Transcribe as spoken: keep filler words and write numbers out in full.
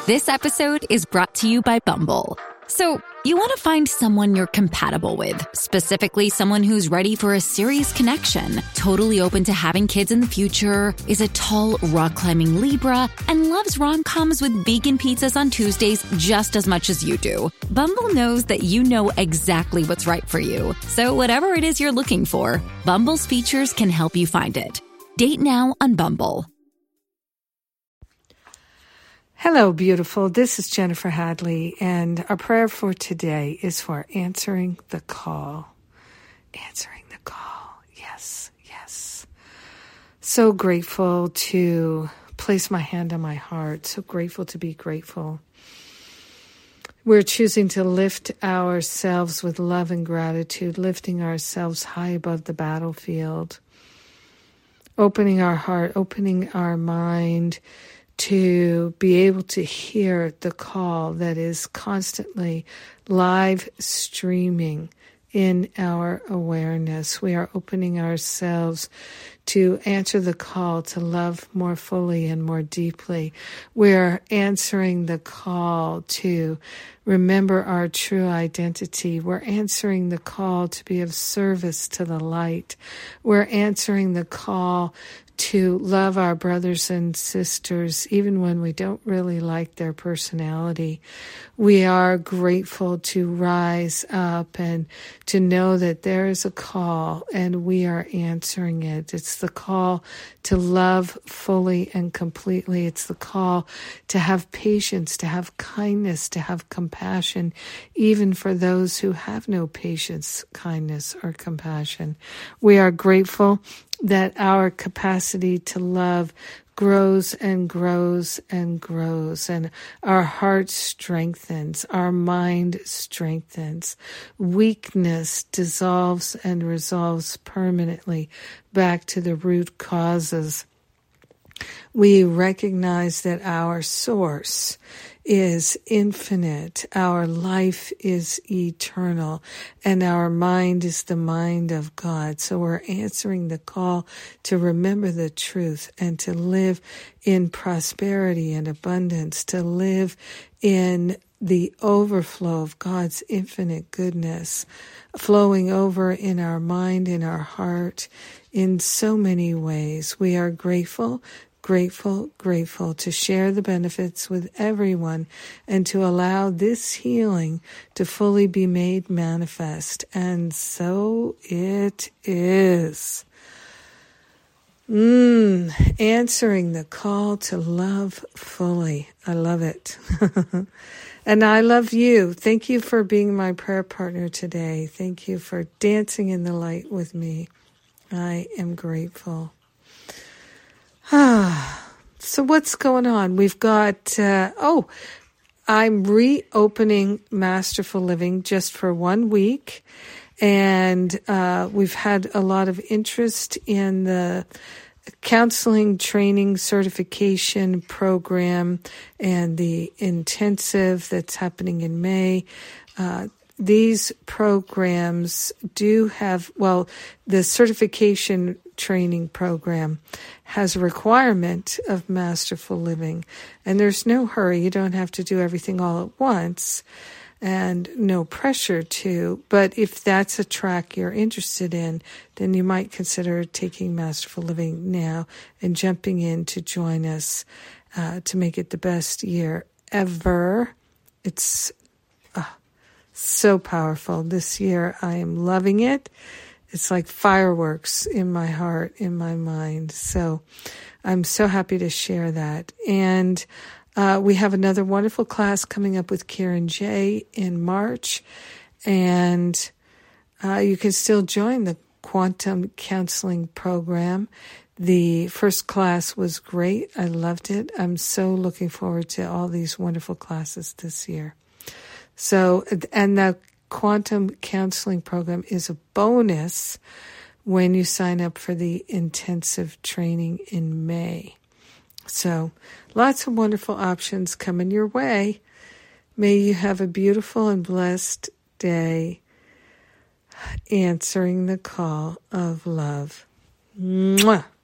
This episode is brought to you by Bumble. So, you want to find someone you're compatible with, specifically someone who's ready for a serious connection, totally open to having kids in the future, is a tall, rock-climbing Libra, and loves rom-coms with vegan pizzas on Tuesdays just as much as you do. Bumble knows that you know exactly what's right for you. So whatever it is you're looking for, Bumble's features can help you find it. Date now on Bumble. Hello, beautiful. This is Jennifer Hadley, and our prayer for today is for answering the call. Answering the call. Yes, yes. So grateful to place my hand on my heart. So grateful to be grateful. We're choosing to lift ourselves with love and gratitude, lifting ourselves high above the battlefield, opening our heart, opening our mind to be able to hear the call that is constantly live streaming in our awareness. We are opening ourselves to answer the call to love more fully and more deeply. We are answering the call to remember our true identity. We're answering the call to be of service to the light. We're answering the call to love our brothers and sisters, even when we don't really like their personality. We are grateful to rise up and to know that there is a call and we are answering it. It's the call to love fully and completely. It's the call to have patience, to have kindness, to have compassion, even for those who have no patience, kindness, or compassion. We are grateful that our capacity to love grows and grows and grows, and our heart strengthens, our mind strengthens. Weakness dissolves and resolves permanently back to the root causes. We recognize that our source is infinite, our life is eternal, and our mind is the mind of God. So we're answering the call to remember the truth and to live in prosperity and abundance, to live in the overflow of God's infinite goodness, flowing over in our mind, in our heart, in so many ways. We are grateful Grateful, grateful to share the benefits with everyone and to allow this healing to fully be made manifest. And so it is. Mm, answering the call to love fully. I love it. And I love you. Thank you for being my prayer partner today. Thank you for dancing in the light with me. I am grateful. Ah, so what's going on? We've got, uh, oh, I'm reopening Masterful Living just for one week. And uh, we've had a lot of interest in the counseling training certification program and the intensive that's happening in May. Uh, these programs do have, well, the certification training program has a requirement of Masterful Living, and there's no hurry. You don't have to do everything all at once and no pressure to, but if that's a track you're interested in, then you might consider taking Masterful Living now and jumping in to join us uh, to make it the best year ever. It's uh, so powerful. This year I am loving it. It's like fireworks in my heart, in my mind. So I'm so happy to share that. And uh, we have another wonderful class coming up with Karen J in March. And uh, you can still join the Quantum Counseling Program. The first class was great. I loved it. I'm so looking forward to all these wonderful classes this year. So, and the Quantum Counseling Program is a bonus when you sign up for the intensive training in May. So lots of wonderful options coming your way. May you have a beautiful and blessed day answering the call of love. Mwah.